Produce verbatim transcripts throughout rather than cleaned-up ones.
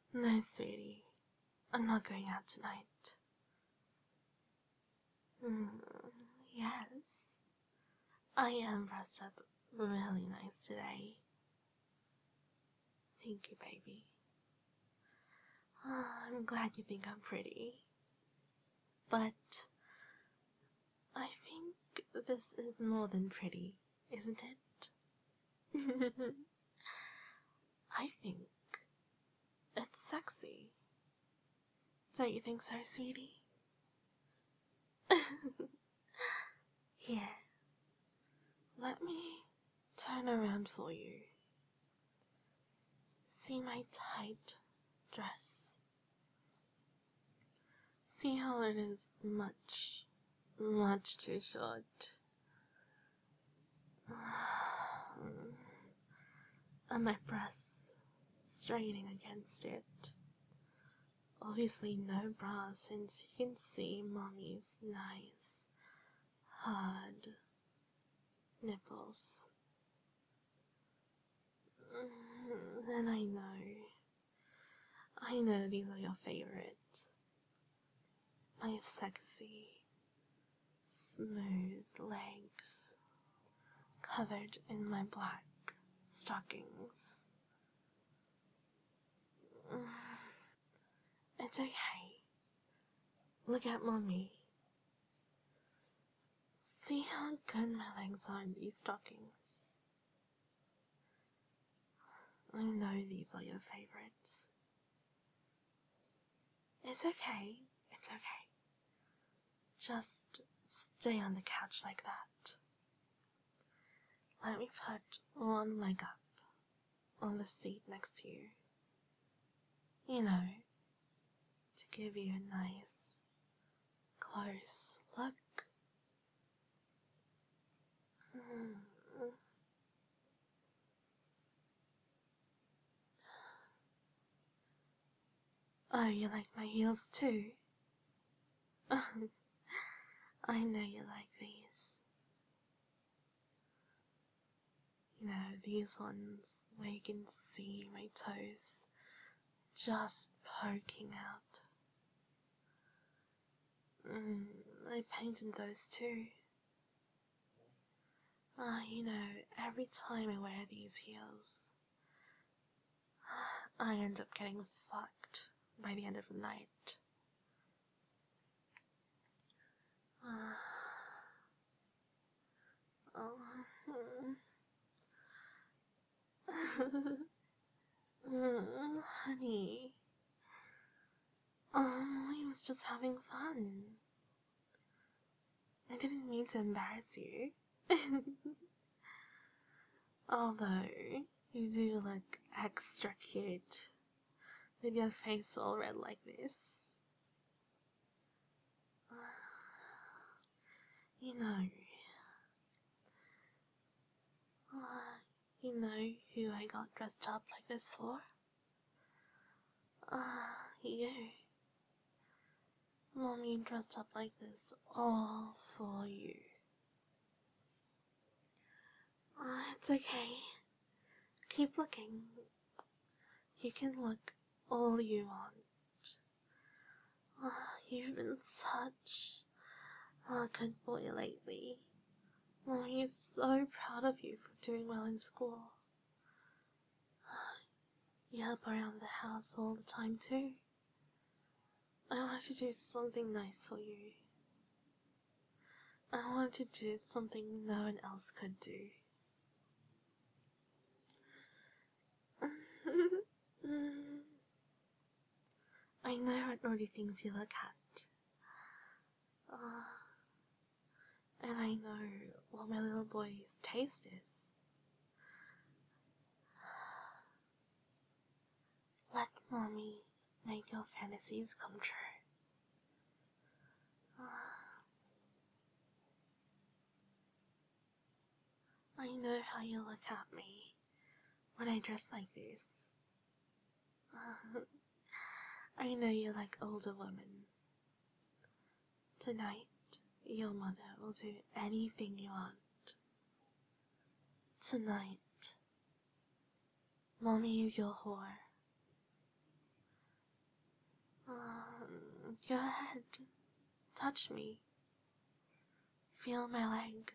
No, sweetie. I'm not going out tonight. Mm, yes. I am dressed up really nice today. Thank you, baby. Oh, I'm glad you think I'm pretty. But I think this is more than pretty, isn't it? I think it's sexy. Don't you think so, sweetie? Here, let me turn around for you. See my tight dress. See how it is much, much too short. And my breasts straining against it. Obviously no bra since you can see mommy's nice, hard nipples. And I know, I know these are your favorite. My sexy, smooth legs covered in my black stockings. It's okay. Look at mommy. See how good my legs are in these stockings. I know these are your favorites. It's okay. It's okay. Just stay on the couch like that. Let me put one leg up on the seat next to you. You know, to give you a nice, close look. Mm. Oh, you like my heels too? I know you like these. You know, these ones where you can see my toes just poking out. Mm, I painted those too. Ah, you know, every time I wear these heels, I end up getting fucked by the end of the night. Uh, oh. mm, honey. Um, I was just having fun. I didn't mean to embarrass you. Although, you do look extra cute with your face all red like this. You know, uh, you know who I got dressed up like this for? Ah, uh, you. Mommy dressed up like this all for you. Uh, it's okay. Keep looking. You can look all you want. Uh, you've been such a good boy lately. Mommy is so proud of you for doing well in school. You help around the house all the time too. I want to do something nice for you. I want to do something no one else could do. I know what naughty things you look at. Uh, and I know what my little boy's taste is. Let mommy make your fantasies come true. Uh, I know how you look at me when I dress like this. Uh, I know you like older women. Tonight, your mother will do anything you want. Tonight, mommy is your whore. Go ahead. Touch me. Feel my leg.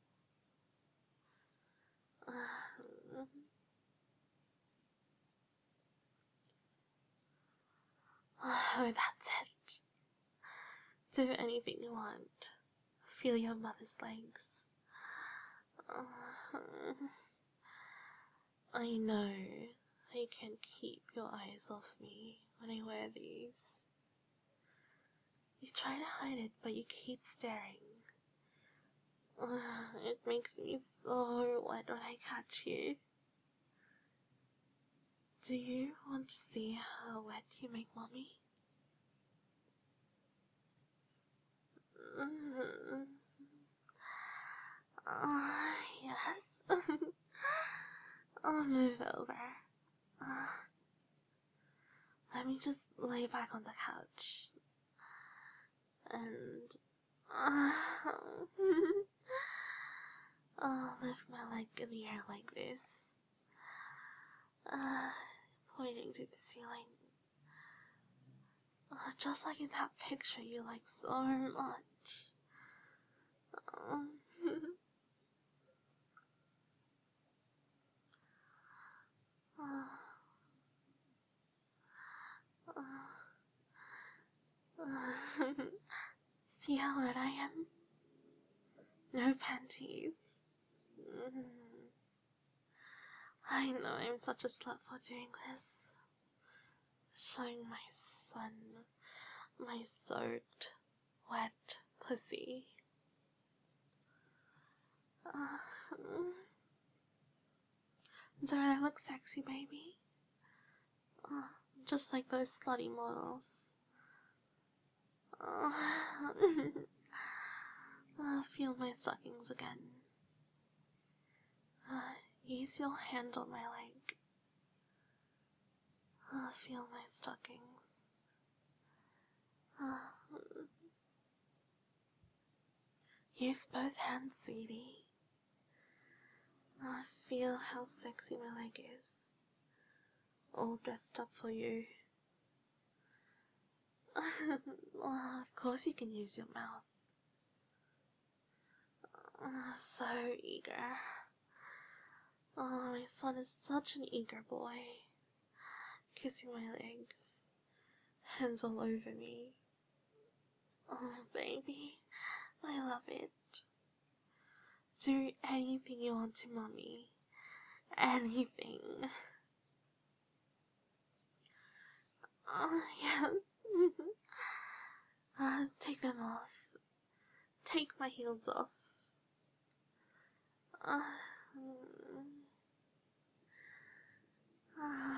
Oh, that's it. Do anything you want. Feel your mother's legs. I know I can't keep your eyes off me when I wear these. You try to hide it, but you keep staring. It makes me so wet when I catch you. Do you want to see how wet you make mommy? Mm-hmm. Uh, yes. I'll move over. Uh, let me just lay back on the couch. And uh, I'll lift my leg in the air like this. Uh, pointing to the ceiling. Uh, just like in that picture you like so much. Um, uh, uh, uh, see how wet I am? No panties. Mm. I know I'm such a slut for doing this. Showing my son my soaked, wet pussy. Uh, do I look sexy, baby? Uh, just like those slutty models. Uh, uh, feel my stockings again. Uh, ease your hand on my leg. Uh, feel my stockings. Uh, use both hands, sweetie. Uh, feel how sexy my leg is. All dressed up for you. Oh, of course you can use your mouth. Oh, so eager. Oh, my son is such an eager boy. Kissing my legs. Hands all over me. Oh, baby. I love it. Do anything you want to, mommy. Anything. Oh, yes. uh, take them off. Take my heels off. Uh, uh,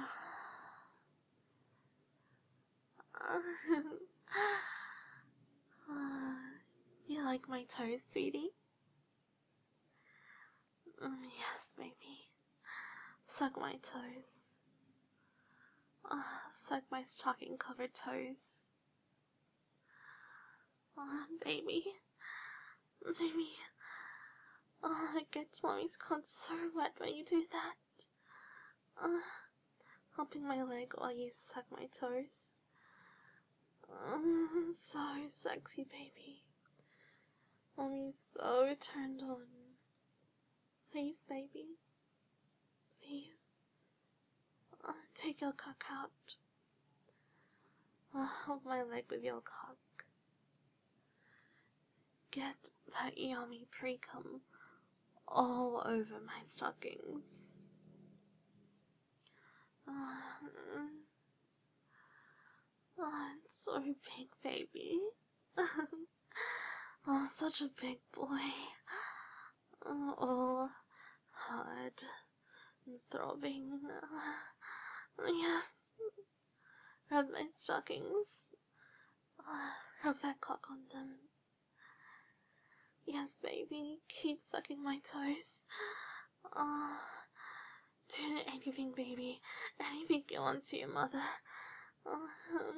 uh, you like my toes, sweetie? Mm, yes, baby. Suck my toes. Uh, suck my stocking-covered toes. Oh, baby. Baby. Oh, it gets mommy's cunt so wet when you do that. Uh, humping my leg while you suck my toes. Uh, so sexy, baby. Mommy's so turned on. Please, baby. Please. Uh, take your cock out. Uh, hump my leg with your cock. Get that yummy pre-cum all over my stockings. Uh, oh, it's so big, baby. Oh, such a big boy. Oh, all hard and throbbing. Uh, yes. Rub my stockings. Uh, rub that cock on them. Yes, baby. Keep sucking my toes. Oh, do anything, baby. Anything you want to, your mother. Oh,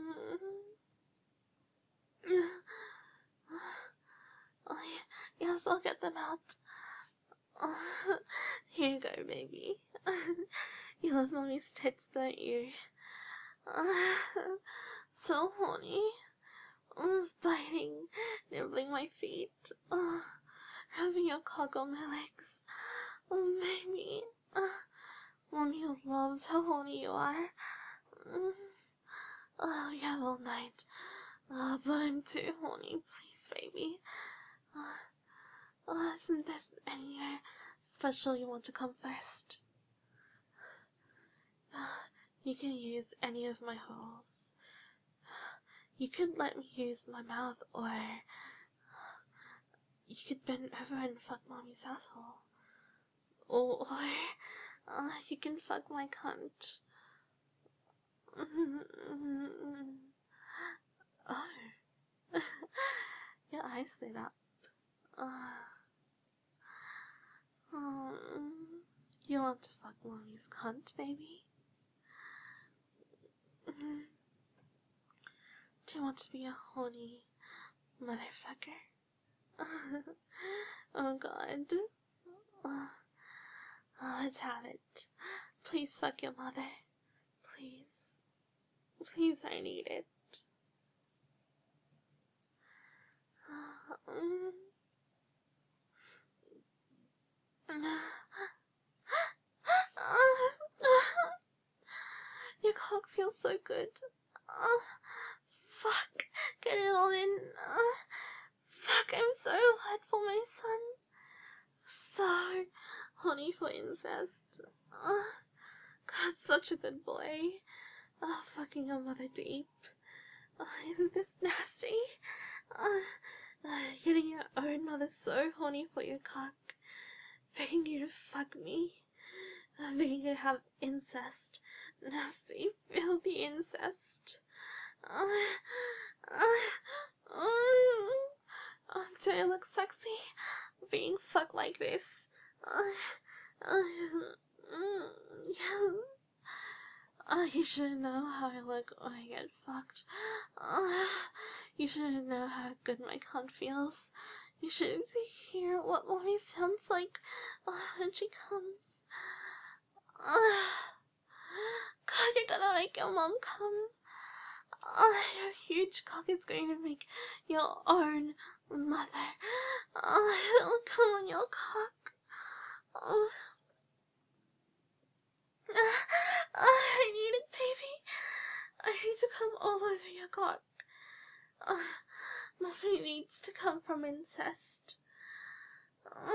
oh, yes, I'll get them out. Oh, here you go, baby. You love mommy's tits, don't you? Oh, so horny. uh, biting, nibbling my feet, uh, rubbing your cock on my legs. Oh, baby. Uh, Mommy loves how horny you are. Mm. Oh, we have all night. Uh, but I'm too horny. Please, baby. Uh, uh, isn't there anywhere special you want to come first? Uh, you can use any of my holes. You could let me use my mouth, or you could bend over and fuck Mommy's asshole. Or, or uh, you can fuck my cunt. Oh. Your eyes lit up. Uh, um, you want to fuck Mommy's cunt, baby? Do you want to be a horny motherfucker? Oh god. Oh, let's have it. Please fuck your mother. Please. Please, I need it. Um, Your cock feels so good. Uh, fuck. Get it all in. Uh, fuck, I'm so hot for my son. So horny for incest. Uh, God, such a good boy. Oh, fucking your mother deep. Oh, isn't this nasty? Uh, uh, getting your own mother so horny for your cock. Begging you to fuck me. Uh, begging you to have incest. Nasty, filthy incest. Uh, uh, um, uh, do I look sexy? Being fucked like this. Uh, uh, mm, yes. Uh, you shouldn't know how I look when I get fucked. Uh, you shouldn't know how good my cunt feels. You should hear what Mommy sounds like uh, when she comes. Uh, God, you're gonna make your mom come. Uh, your huge cock is going to make your own mother. Uh, it'll come on your cock. Uh, uh, I need it, baby. I need to come all over your cock. Uh, Mommy needs to come from incest. Uh,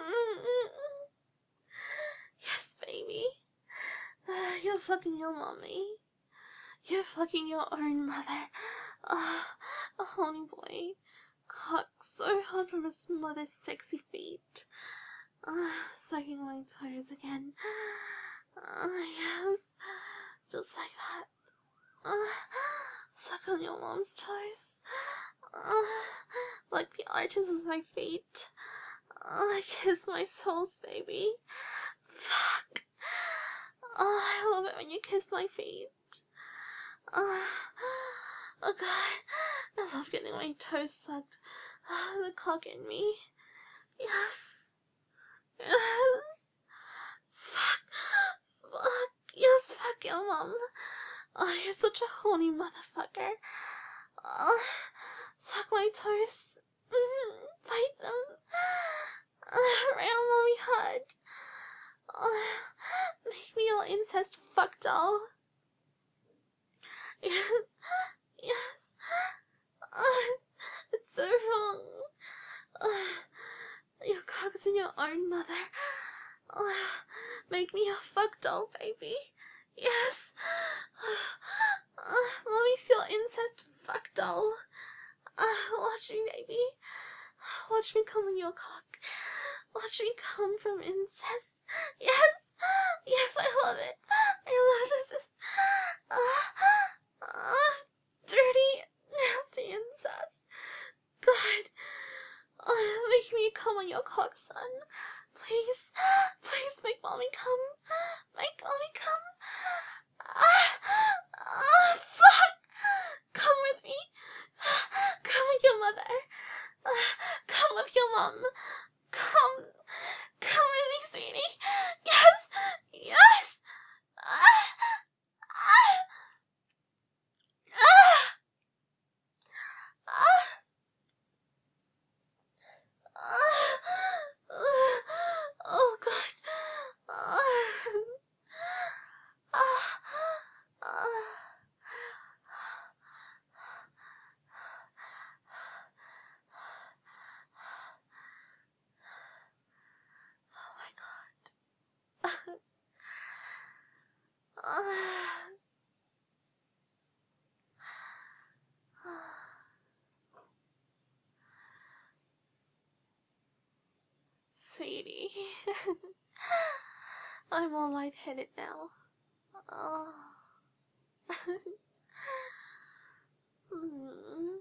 yes, baby. Uh, you're fucking your mommy. You're fucking your own mother. Uh, a horny boy. Cock so hard from his mother's sexy feet. Uh, sucking my toes again. Uh, yes. Just like that. Uh, suck on your mom's toes. Uh, like the arches of my feet. Uh, kiss my soles, baby. Fuck. Oh, I love it when you kiss my feet. Oh, oh god, I love getting my toes sucked. Oh, the cock in me. Yes. Yes. Fuck. Fuck. Yes, fuck your mom. Oh, you're such a horny motherfucker. Oh, suck my toes. Mm, bite them. Uh, round mommy hard. Oh, make me your incest fuck doll. Yes, yes. Uh, it's so wrong. Uh, your cock's in your own mother. Uh, make me a fuck doll, baby. Yes. Uh, mommy's your incest fuck doll. Uh, watch me, baby. Watch me come in your cock. Watch me come from incest. Yes. Yes, I love it. I love this. Uh, uh, dirty, nasty incest. God. Uh, make me come on your cock, son. Please. Please make mommy come. Make mommy come. Ah, ah, fuck. Come with me. Come with your mother. Come with your mom. Come. Come with me, sweetie. Yes. Yes. Ah, ah, ah, I'm all lightheaded now. Oh. Mm.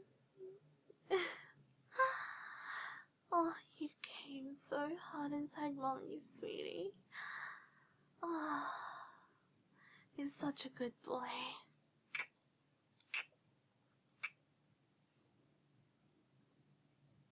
Oh, you came so hard inside Mommy, sweetie. Oh, you're such a good boy.